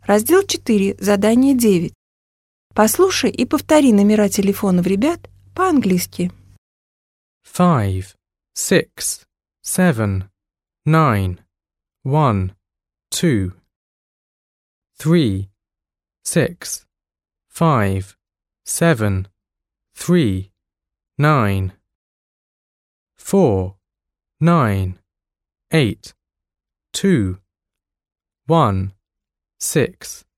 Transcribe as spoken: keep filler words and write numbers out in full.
Раздел четыре, задание девять. Послушай и повтори номера телефонов ребят по-английски. Five, six, seven, nine, one, two. Three, six, five, seven, three, nine. Four, nine, eight, two, one, six.